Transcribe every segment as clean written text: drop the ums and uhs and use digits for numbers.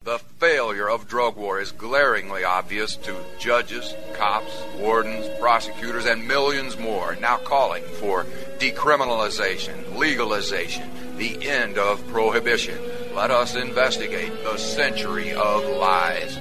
The failure of drug war is glaringly obvious to judges, cops, wardens, prosecutors, and millions more now calling for decriminalization, legalization, the end of prohibition. Let us investigate the century of lies.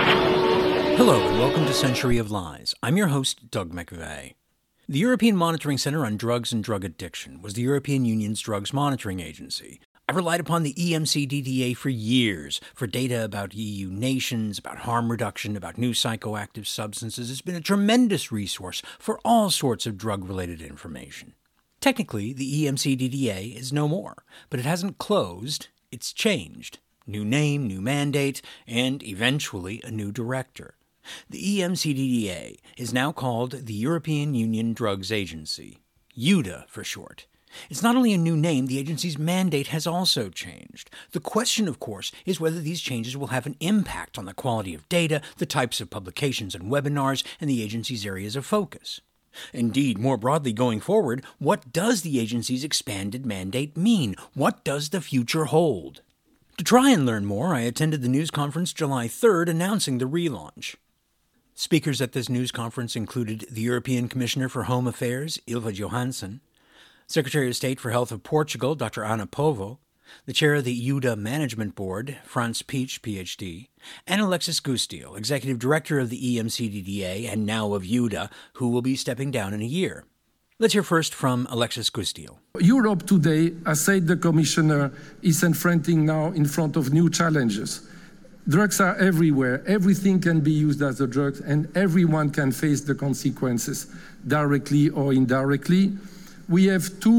Hello and welcome to Century of Lies. I'm your host, Doug McVeigh. The European Monitoring Center on Drugs and Drug Addiction was the European Union's drugs monitoring agency. I've relied upon the EMCDDA for years for data about EU nations, about harm reduction, about new psychoactive substances. It's been a tremendous resource for all sorts of drug-related information. Technically, the EMCDDA is no more, but it hasn't closed, it's changed. New name, new mandate, and eventually a new director. The EMCDDA is now called the European Union Drugs Agency, EUDA for short. It's not only a new name, the agency's mandate has also changed. The question, of course, is whether these changes will have an impact on the quality of data, the types of publications and webinars, and the agency's areas of focus. Indeed, more broadly going forward, what does the agency's expanded mandate mean? What does the future hold? To try and learn more, I attended the news conference July 3rd announcing the relaunch. Speakers at this news conference included the European Commissioner for Home Affairs, Ylva Johansson, Secretary of State for Health of Portugal, Dr. Ana Povo, the chair of the EUDA Management Board, Franz Peach, Ph.D., and Alexis Gustiel, Executive Director of the EMCDDA and now of EUDA, who will be stepping down in a year. Let's hear first from Alexis Gustiel. Europe today, as said the Commissioner, is in front of new challenges. Drugs are everywhere. Everything can be used as a drug, and everyone can face the consequences, directly or indirectly. We have three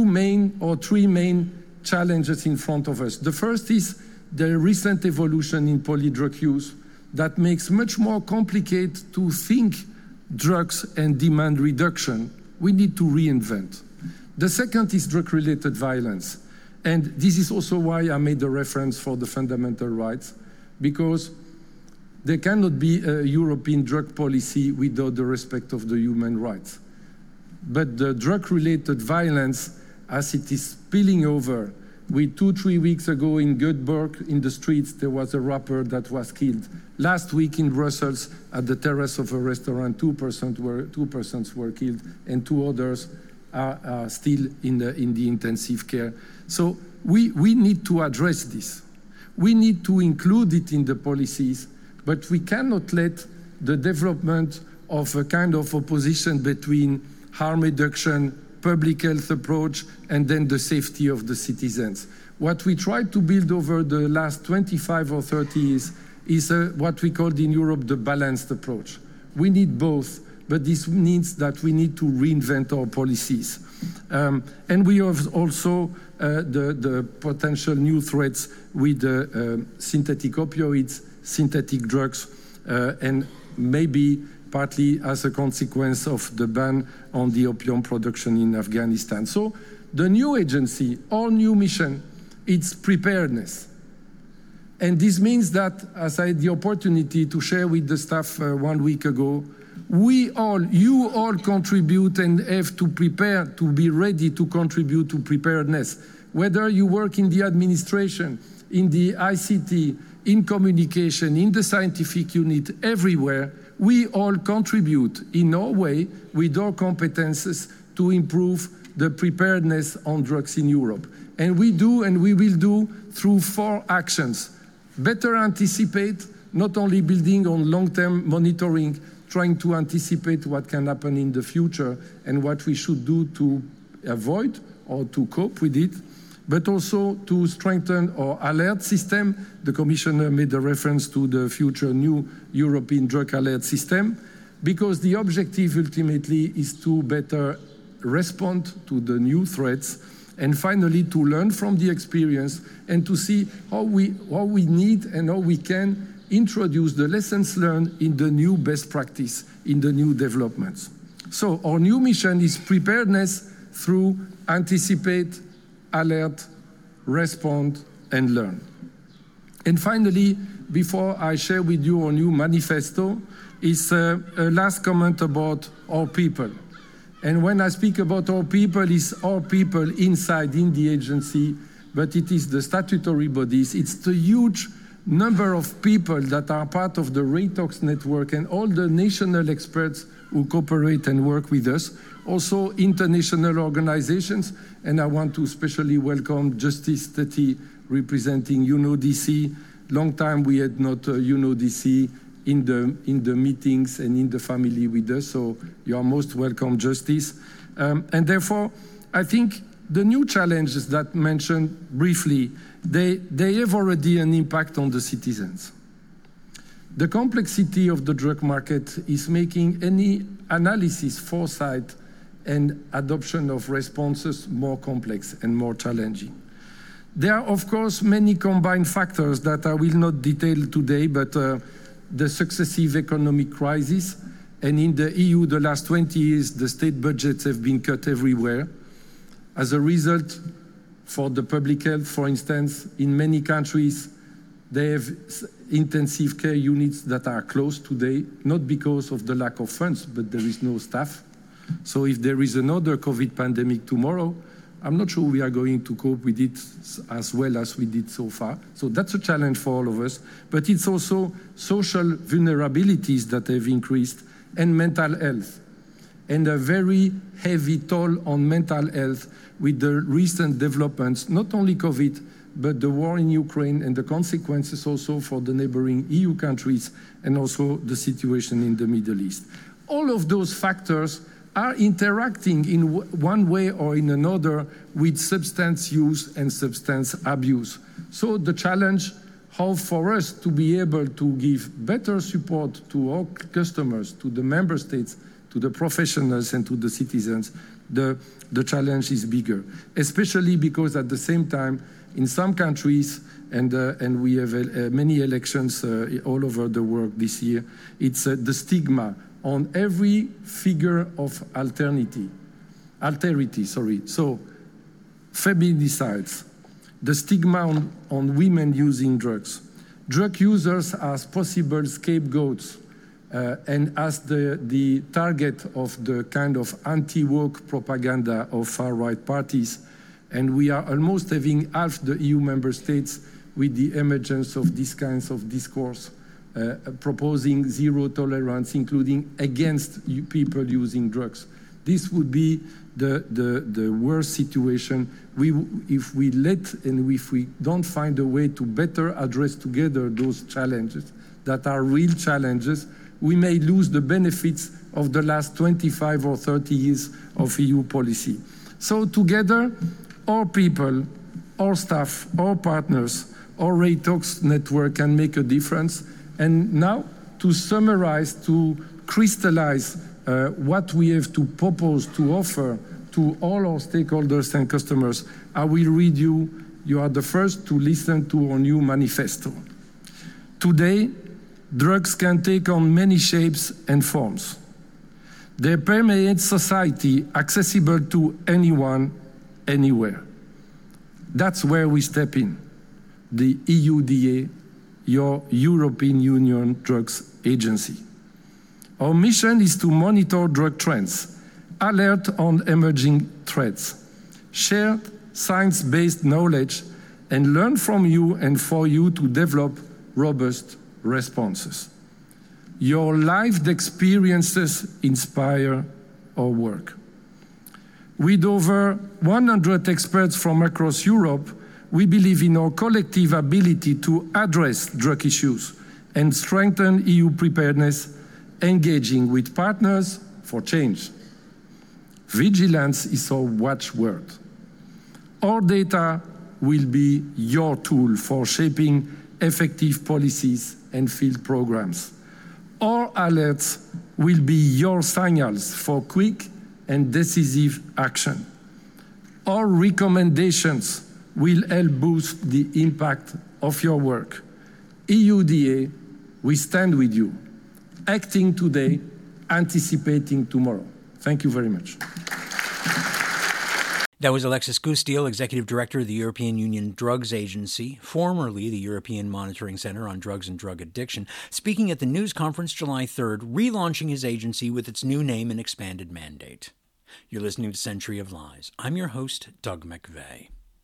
main challenges in front of us. The first is the recent evolution in polydrug use that makes much more complicated to think drugs and demand reduction. We need to reinvent. The second is drug-related violence. And this is also why I made the reference for the fundamental rights, because there cannot be a European drug policy without the respect of the human rights. But the drug-related violence, as it is spilling over, 2-3 weeks ago in Göteborg, in the streets, there was a rapper that was killed. Last week in Brussels, at the terrace of a restaurant, two persons were killed, and 2 others are still in the intensive care. So we need to address this. We need to include it in the policies, but we cannot let the development of a kind of opposition between harm reduction, public health approach, and then the safety of the citizens. What we tried to build over the last 25 or 30 years is what we called in Europe the balanced approach. We need both, but this means that we need to reinvent our policies. And we have also the potential new threats with synthetic opioids, synthetic drugs, and maybe partly as a consequence of the ban on the opium production in Afghanistan. So the new agency, our new mission, it's preparedness. And this means that, as I had the opportunity to share with the staff 1 week ago, you all contribute and have to prepare, to be ready to contribute to preparedness. Whether you work in the administration, in the ICT, in communication, in the scientific unit, everywhere, we all contribute in our way with our competences to improve the preparedness on drugs in Europe. And we do and we will do through 4 actions. Better anticipate, not only building on long-term monitoring, trying to anticipate what can happen in the future and what we should do to avoid or to cope with it, but also to strengthen our alert system. The Commissioner made a reference to the future new European drug alert system, because the objective ultimately is to better respond to the new threats and finally to learn from the experience and to see how we need and how we can introduce the lessons learned in the new best practice, in the new developments. So our new mission is preparedness through anticipate, alert, respond, and learn. And finally, before I share with you our new manifesto, is a last comment about our people. And when I speak about our people, it's our people inside in the agency, but it is the statutory bodies. It's the huge number of people that are part of the RATOX network and all the national experts who cooperate and work with us, also international organizations, and I want to especially welcome Justice Teti representing UNODC. Long time we had not UNODC in the meetings and in the family with us, so you are most welcome, Justice. And therefore, I think the new challenges that mentioned briefly, they have already an impact on the citizens. The complexity of the drug market is making any analysis, foresight, and adoption of responses more complex and more challenging. There are, of course, many combined factors that I will not detail today, but the successive economic crisis, and in the EU, the last 20 years, the state budgets have been cut everywhere. As a result, for the public health, for instance, in many countries, they have intensive care units that are closed today, not because of the lack of funds, but there is no staff. So if there is another COVID pandemic tomorrow, I'm not sure we are going to cope with it as well as we did so far. So that's a challenge for all of us. But it's also social vulnerabilities that have increased and mental health. And a very heavy toll on mental health with the recent developments, not only COVID, but the war in Ukraine and the consequences also for the neighboring EU countries and also the situation in the Middle East. All of those factors are interacting in one way or in another with substance use and substance abuse. So the challenge, how for us to be able to give better support to our customers, to the member states, to the professionals and to the citizens, the challenge is bigger, especially because at the same time, in some countries, and we have many elections all over the world this year, it's the stigma on every figure of alterity. So, feminicides, the stigma on women using drugs, drug users as possible scapegoats, and as the target of the kind of anti-woke propaganda of far-right parties. And we are almost having half the EU member states with the emergence of these kinds of discourse, proposing zero tolerance, including against people using drugs. This would be the worst situation. If we let and if we don't find a way to better address together those challenges that are real challenges, we may lose the benefits of the last 25 or 30 years of EU policy. So together, our people, our staff, our partners, our RATOX network can make a difference. And now, to summarize, to crystallize what we have to propose, to offer to all our stakeholders and customers, I will read you. You are the first to listen to our new manifesto. Today, drugs can take on many shapes and forms. They permeate society, accessible to anyone, anywhere. That's where we step in, the EUDA, your European Union Drugs Agency. Our mission is to monitor drug trends, alert on emerging threats, share science-based knowledge, and learn from you and for you to develop robust responses. Your lived experiences inspire our work. With over 100 experts from across Europe, we believe in our collective ability to address drug issues and strengthen EU preparedness, engaging with partners for change. Vigilance is our watchword. Our data will be your tool for shaping effective policies and field programs. Our alerts will be your signals for quick and decisive action. Our recommendations will help boost the impact of your work. EUDA, we stand with you, acting today, anticipating tomorrow. Thank you very much. That was Alexis Cousteel, Executive Director of the European Union Drugs Agency, formerly the European Monitoring Center on Drugs and Drug Addiction, speaking at the news conference July 3rd, relaunching his agency with its new name and expanded mandate. You're listening to Century of Lies. I'm your host, Doug McVeigh.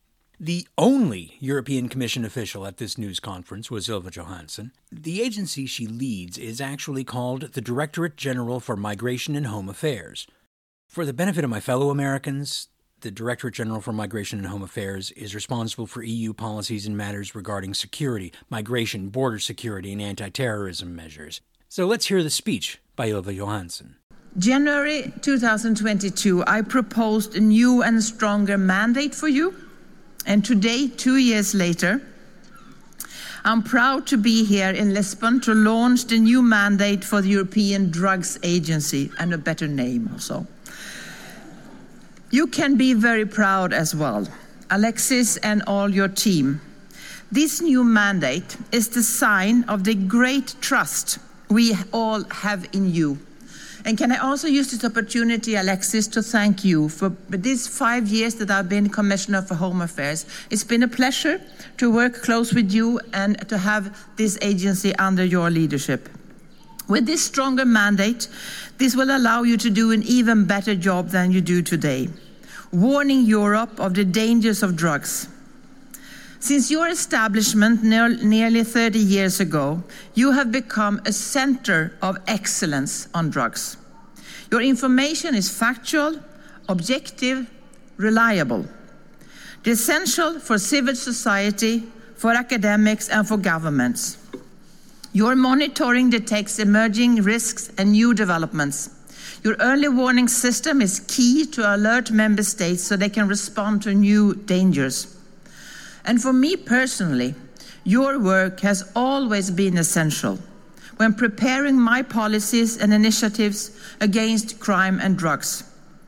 The only European Commission official at this news conference was Ylva Johansson. The agency she leads is actually called the Directorate General for Migration and Home Affairs. For the benefit of my fellow Americans, the Directorate General for Migration and Home Affairs is responsible for EU policies in matters regarding security, migration, border security, and anti-terrorism measures. So let's hear the speech by Ylva Johansson. January 2022, I proposed a new and stronger mandate for you. And today, 2 years later, I'm proud to be here in Lisbon to launch the new mandate for the European Drugs Agency, and a better name also. You can be very proud as well, Alexis and all your team. This new mandate is the sign of the great trust we all have in you. And can I also use this opportunity, Alexis, to thank you for these 5 years that I've been Commissioner for Home Affairs. It's been a pleasure to work close with you and to have this agency under your leadership. With this stronger mandate, this will allow you to do an even better job than you do today, warning Europe of the dangers of drugs. Since your establishment nearly 30 years ago, you have become a center of excellence on drugs. Your information is factual, objective, reliable. It is essential for civil society, for academics, and for governments. Your monitoring detects emerging risks and new developments. Your early warning system is key to alert member states so they can respond to new dangers. And for me personally, your work has always been essential when preparing my policies and initiatives against crime and drugs.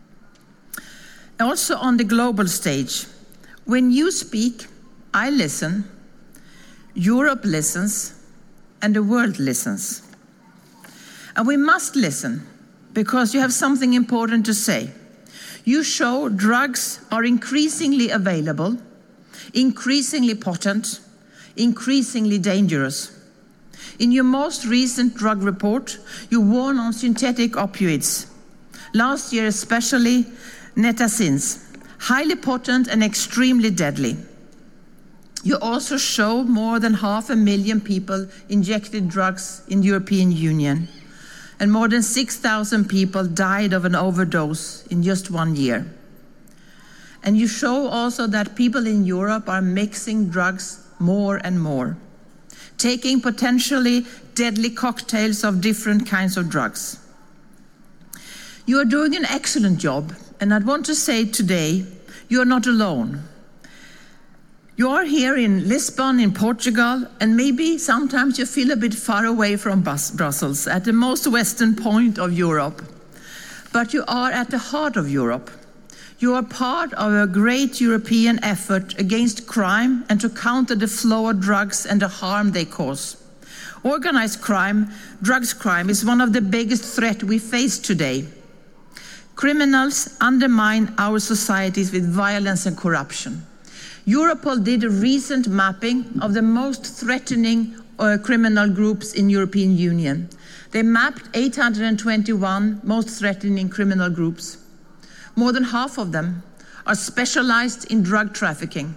Also on the global stage, when you speak, I listen, Europe listens, and the world listens. And we must listen, because you have something important to say. You show drugs are increasingly available, increasingly potent, increasingly dangerous. In your most recent drug report, you warn on synthetic opioids. Last year especially, netazines, highly potent and extremely deadly. You also show more than 500,000 people injected drugs in the European Union, and more than 6,000 people died of an overdose in just 1 year. And you show also that people in Europe are mixing drugs more and more, taking potentially deadly cocktails of different kinds of drugs. You are doing an excellent job, and I want to say today, you are not alone. You are here in Lisbon, in Portugal, and maybe sometimes you feel a bit far away from Brussels, at the most western point of Europe. But you are at the heart of Europe. You are part of a great European effort against crime and to counter the flow of drugs and the harm they cause. Organized crime, drugs crime, is one of the biggest threats we face today. Criminals undermine our societies with violence and corruption. Europol did a recent mapping of the most threatening criminal groups in the European Union. They mapped 821 most threatening criminal groups. More than half of them are specialized in drug trafficking.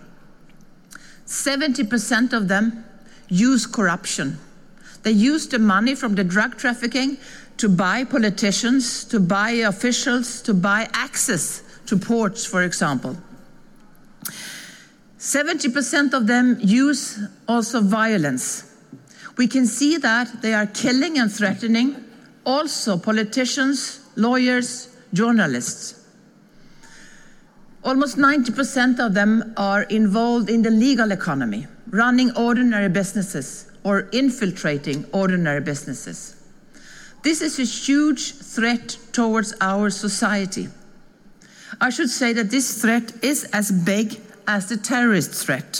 70% of them use corruption. They use the money from the drug trafficking to buy politicians, to buy officials, to buy access to ports, for example. 70% of them use also violence. We can see that they are killing and threatening also politicians, lawyers, journalists. Almost 90% of them are involved in the legal economy, running ordinary businesses or infiltrating ordinary businesses. This is a huge threat towards our society. I should say that this threat is as big as the terrorist threat.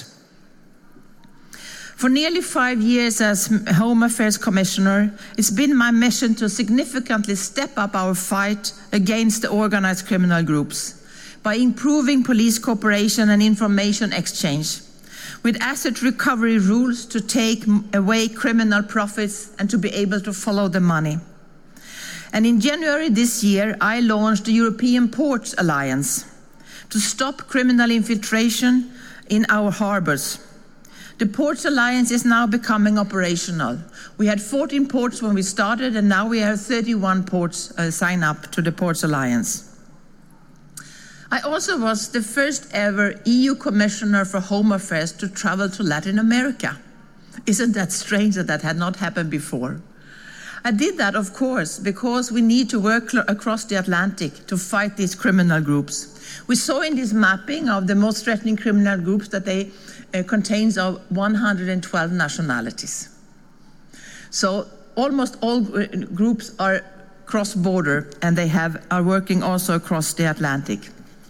For nearly 5 years as Home Affairs Commissioner, it's been my mission to significantly step up our fight against the organized criminal groups by improving police cooperation and information exchange, with asset recovery rules to take away criminal profits and to be able to follow the money. And in January this year, I launched the European Ports Alliance to stop criminal infiltration in our harbors. The Ports Alliance is now becoming operational. We had 14 ports when we started, and now we have 31 ports sign up to the Ports Alliance. I also was the first ever EU Commissioner for Home Affairs to travel to Latin America. Isn't that strange that that had not happened before? I did that, of course, because we need to work across the Atlantic to fight these criminal groups. We saw in this mapping of the most threatening criminal groups that they contains of 112 nationalities. So almost all groups are cross-border, and they are working also across the Atlantic.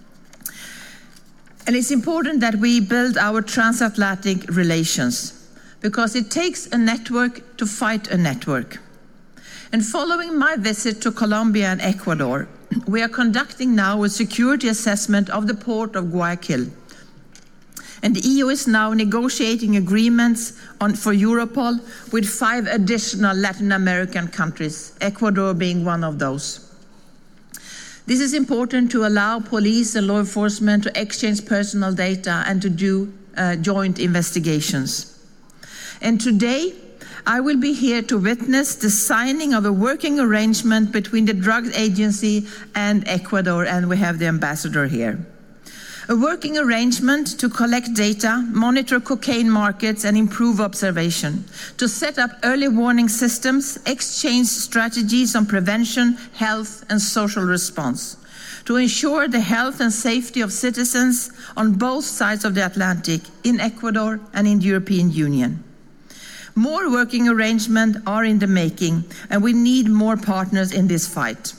And it's important that we build our transatlantic relations, because it takes a network to fight a network. And following my visit to Colombia and Ecuador, we are conducting now a security assessment of the port of Guayaquil. And the EU is now negotiating agreements for Europol with 5 additional Latin American countries, Ecuador being one of those. This is important to allow police and law enforcement to exchange personal data and to do joint investigations. And today, I will be here to witness the signing of a working arrangement between the Drugs Agency and Ecuador, and we have the ambassador here. A working arrangement to collect data, monitor cocaine markets, and improve observation, to set up early warning systems, exchange strategies on prevention, health, and social response, to ensure the health and safety of citizens on both sides of the Atlantic, in Ecuador and in the European Union. More working arrangements are in the making, and we need more partners in this fight.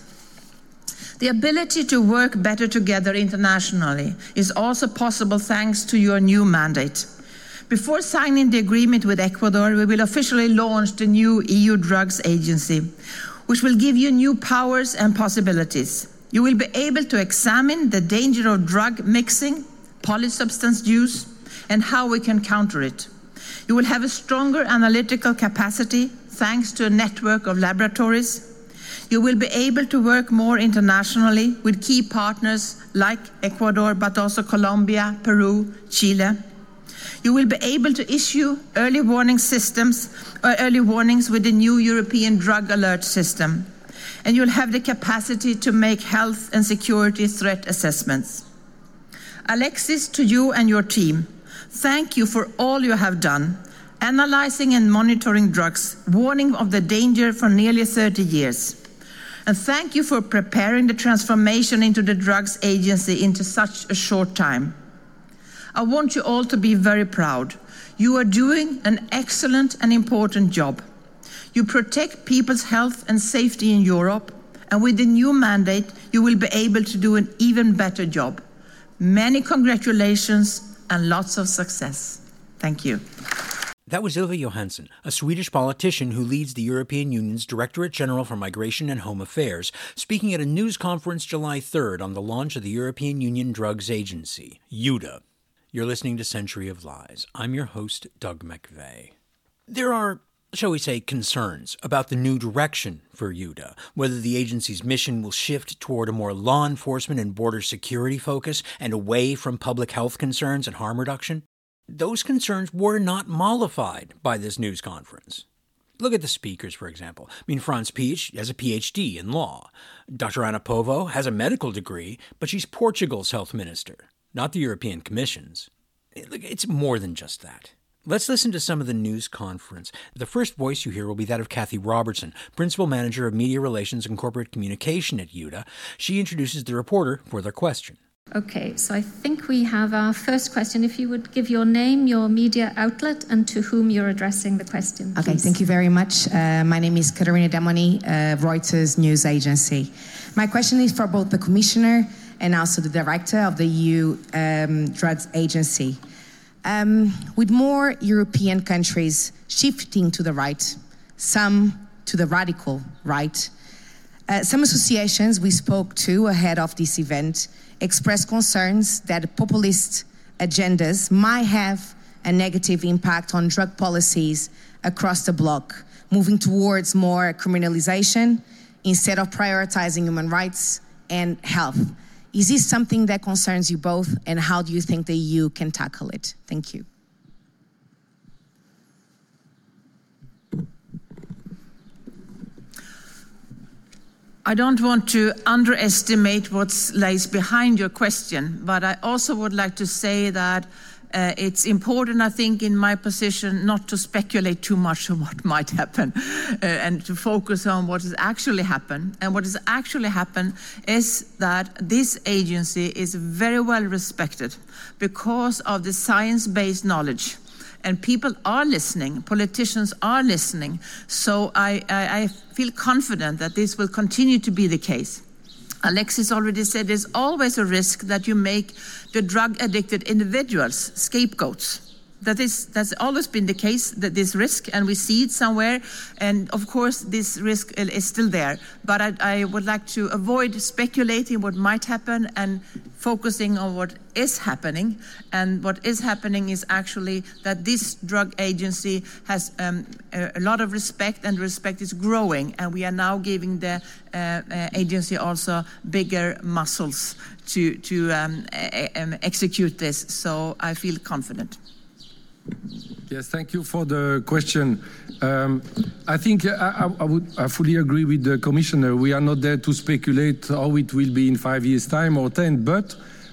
The ability to work better together internationally is also possible thanks to your new mandate. Before signing the agreement with Ecuador, we will officially launch the new EU Drugs Agency, which will give you new powers and possibilities. You will be able to examine the danger of drug mixing, polysubstance use, and how we can counter it. You will have a stronger analytical capacity thanks to a network of laboratories. You will be able to work more internationally with key partners like Ecuador, but also Colombia, Peru, Chile. You will be able to issue early warning systems, or early warnings with the new European drug alert system. And you'll have the capacity to make health and security threat assessments. Alexis, to you and your team, thank you for all you have done, analyzing and monitoring drugs, warning of the danger for nearly 30 years. And thank you for preparing the transformation into the Drugs Agency into such a short time. I want you all to be very proud. You are doing an excellent and important job. You protect people's health and safety in Europe, and with the new mandate, you will be able to do an even better job. Many congratulations and lots of success. Thank you. That was Ylva Johansson, a Swedish politician who leads the European Union's Directorate General for Migration and Home Affairs, speaking at a news conference July 3rd on the launch of the European Union Drugs Agency, EUDA. You're listening to Century of Lies. I'm your host, Doug McVeigh. There are, shall we say, concerns about the new direction for EUDA, whether the agency's mission will shift toward a more law enforcement and border security focus and away from public health concerns and harm reduction. Those concerns were not mollified by this news conference. Look at the speakers, for example. Franz Pietsch has a PhD in law. Dr. Ana Povo has a medical degree, but she's Portugal's health minister, not the European Commission's. It's more than just that. Let's listen to some of the news conference. The first voice you hear will be that of Kathy Robertson, Principal Manager of Media Relations and Corporate Communication at EUDA. She introduces the reporter for their question. Okay, so I think we have our first question. If you would give your name, your media outlet, and to whom you're addressing the question, please. Okay, thank you very much. My name is Catarina Demoni, Reuters News Agency. My question is for both the Commissioner and also the Director of the EU Drugs Agency. With more European countries shifting to the right, some to the radical right, some associations we spoke to ahead of this event expressed concerns that populist agendas might have a negative impact on drug policies across the bloc, moving towards more criminalization instead of prioritizing human rights and health. Is this something that concerns you both, and how do you think the EU can tackle it? Thank you. I don't want to underestimate what lies behind your question, but I also would like to say that it's important, I think, in my position, not to speculate too much on what might happen and to focus on what has actually happened. And what has actually happened is that this agency is very well respected because of the science-based knowledge. And people are listening, politicians are listening. So I feel confident that this will continue to be the case. Alexis already said there's always a risk that you make the drug-addicted individuals scapegoats. That's always been the case, that this risk, and we see it somewhere. And of course, this risk is still there. But I would like to avoid speculating what might happen and focusing on what is happening. And what is happening is actually that this drug agency has a lot of respect, and respect is growing. And we are now giving the agency also bigger muscles to execute this. So I feel confident. Yes, thank you for the question. I think I fully agree with the Commissioner. We are not there to speculate how it will be in 5 years' time or 10, but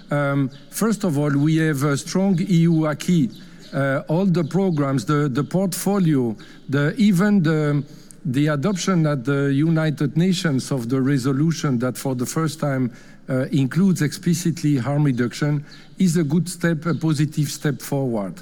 first of all, we have a strong EU acquis. All the programs, the portfolio, even the adoption at the United Nations of the resolution that for the first time includes explicitly harm reduction is a good step, a positive step forward.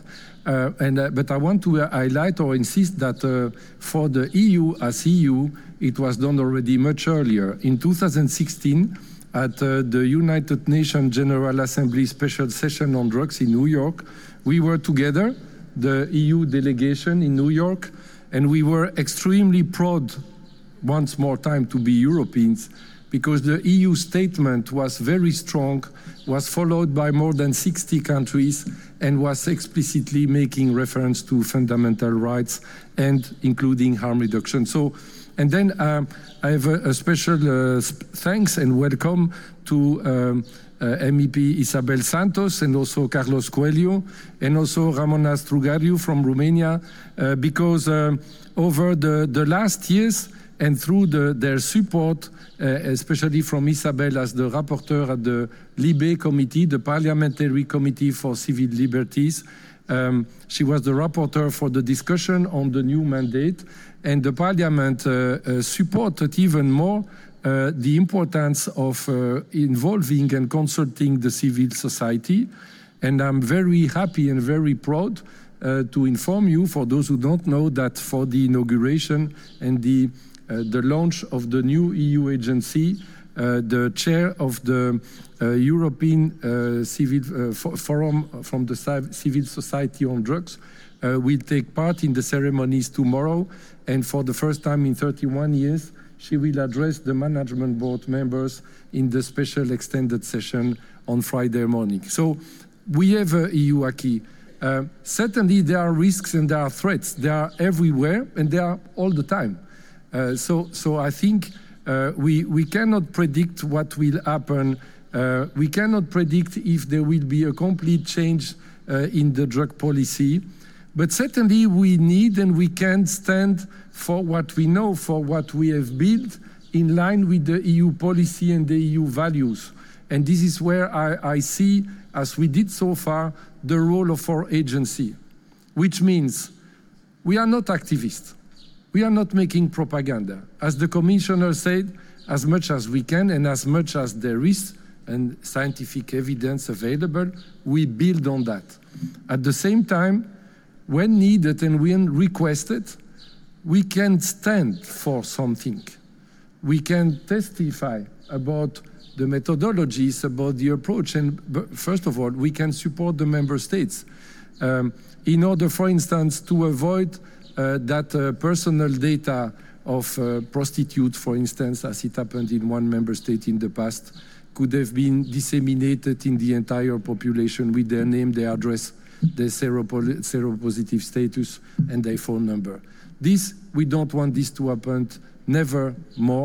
But I want to highlight or insist that for the EU as EU, it was done already much earlier. In 2016, at the United Nations General Assembly Special Session on Drugs in New York, we were together, the EU delegation in New York, and we were extremely proud, once more time, to be Europeans, because the EU statement was very strong, was followed by more than 60 countries, and was explicitly making reference to fundamental rights and including harm reduction. So, and then I have a special thanks and welcome to MEP Isabel Santos and also Carlos Coelho and also Ramona Strugariu from Romania, because over the last years and through their support, especially from Isabel as the rapporteur at the Libe Committee, the Parliamentary Committee for Civil Liberties. She was the rapporteur for the discussion on the new mandate, and the Parliament supported even more the importance of involving and consulting the civil society. And I'm very happy and very proud to inform you, for those who don't know, that for the inauguration and the launch of the new EU agency, the chair of the European Civil Forum from the Civil Society on Drugs will take part in the ceremonies tomorrow. And for the first time in 31 years, she will address the management board members in the special extended session on Friday morning. So we have a EU acquis. Certainly there are risks and there are threats. They are everywhere and they are all the time. So I think we cannot predict what will happen. We cannot predict if there will be a complete change in the drug policy. But certainly we need and we can stand for what we know, for what we have built in line with the EU policy and the EU values. And this is where I see, as we did so far, the role of our agency, which means we are not activists. We are not making propaganda. As the Commissioner said, as much as we can and as much as there is and scientific evidence available, we build on that. At the same time, when needed and when requested, we can stand for something. We can testify about the methodologies, about the approach, and first of all, we can support the member states in order, for instance, to avoid that personal data of prostitutes, for instance, as it happened in one member state in the past, could have been disseminated in the entire population with their name, their address, their seropositive status, and their phone number. We don't want this to happen, never more.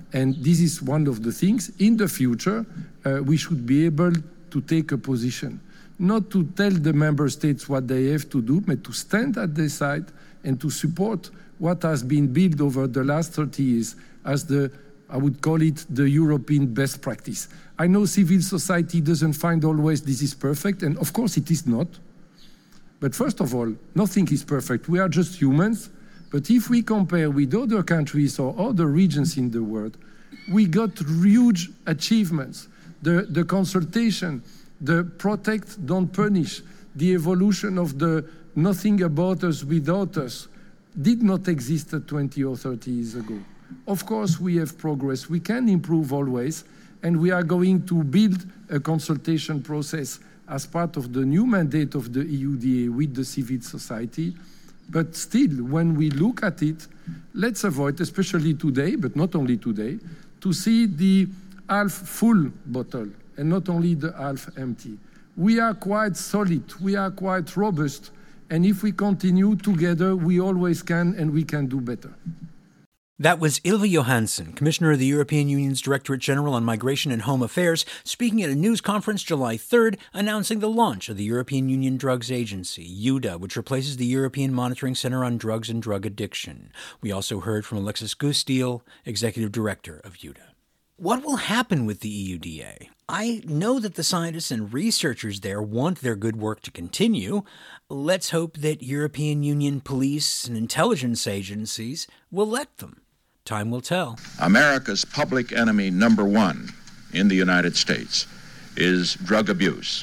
And this is one of the things. In the future, we should be able to take a position, not to tell the member states what they have to do, but to stand at their side and to support what has been built over the last 30 years as I would call it the European best practice. I know civil society doesn't find always this is perfect, and of course it is not. But first of all, nothing is perfect. We are just humans. But if we compare with other countries or other regions in the world, we got huge achievements. The consultation, the protect, don't punish, the evolution of the nothing about us without us did not exist 20 or 30 years ago. Of course, we have progress. We can improve always, and we are going to build a consultation process as part of the new mandate of the EUDA with the civil society. But still, when we look at it, let's avoid, especially today, but not only today, to see the half full bottle and not only the half empty. We are quite solid, we are quite robust, and if we continue together, we always can, and we can do better. That was Ylva Johansson, Commissioner of the European Union's Directorate General on Migration and Home Affairs, speaking at a news conference July 3rd, announcing the launch of the European Union Drugs Agency, EUDA, which replaces the European Monitoring Center on Drugs and Drug Addiction. We also heard from Alexis Gousteel, Executive Director of EUDA. What will happen with the EUDA? I know that the scientists and researchers there want their good work to continue. Let's hope that European Union police and intelligence agencies will let them. Time will tell. America's public enemy number one in the United States is drug abuse.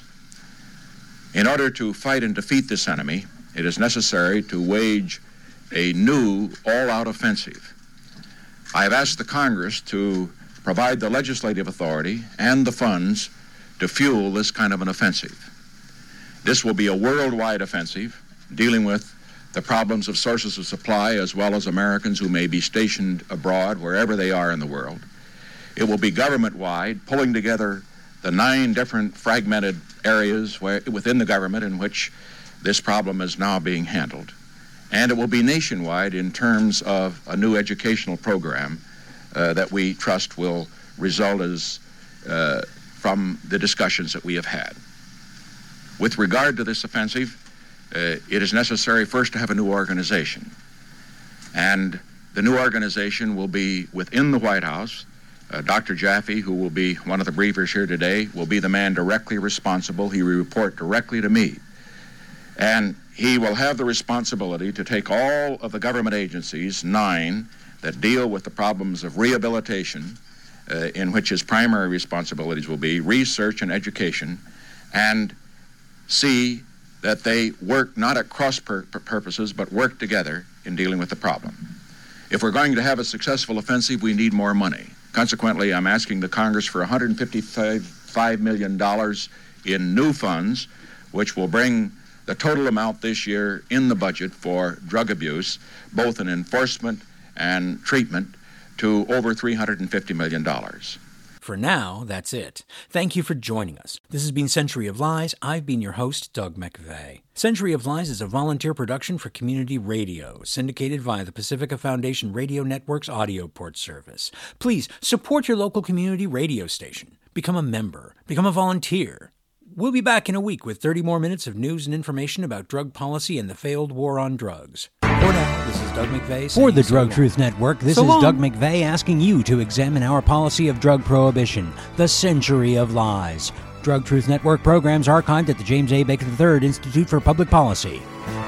In order to fight and defeat this enemy, it is necessary to wage a new all-out offensive. I have asked the Congress to provide the legislative authority and the funds to fuel this kind of an offensive. This will be a worldwide offensive dealing with the problems of sources of supply as well as Americans who may be stationed abroad wherever they are in the world. It will be government-wide, pulling together the 9 different fragmented areas within the government in which this problem is now being handled. And it will be nationwide in terms of a new educational program that we trust will result from the discussions that we have had. With regard to this offensive, it is necessary first to have a new organization. And the new organization will be within the White House. Dr. Jaffe, who will be one of the briefers here today, will be the man directly responsible. He will report directly to me. And he will have the responsibility to take all of the government agencies, 9, that deal with the problems of rehabilitation, in which his primary responsibilities will be research and education, and see that they work not at cross purposes, but work together in dealing with the problem. If we're going to have a successful offensive, we need more money. Consequently, I'm asking the Congress for $155 million in new funds, which will bring the total amount this year in the budget for drug abuse, both in enforcement and treatment, to over $350 million. For now, that's it. Thank you for joining us. This has been Century of Lies. I've been your host, Doug McVeigh. Century of Lies is a volunteer production for community radio, syndicated via the Pacifica Foundation Radio Network's audio port service. Please support your local community radio station. Become a member. Become a volunteer. We'll be back in a week with 30 more minutes of news and information about drug policy and the failed war on drugs. For now, this is Doug McVeigh. For the Drug Truth Network, this is Doug McVeigh asking you to examine our policy of drug prohibition, the Century of Lies. Drug Truth Network programs archived at the James A. Baker III Institute for Public Policy.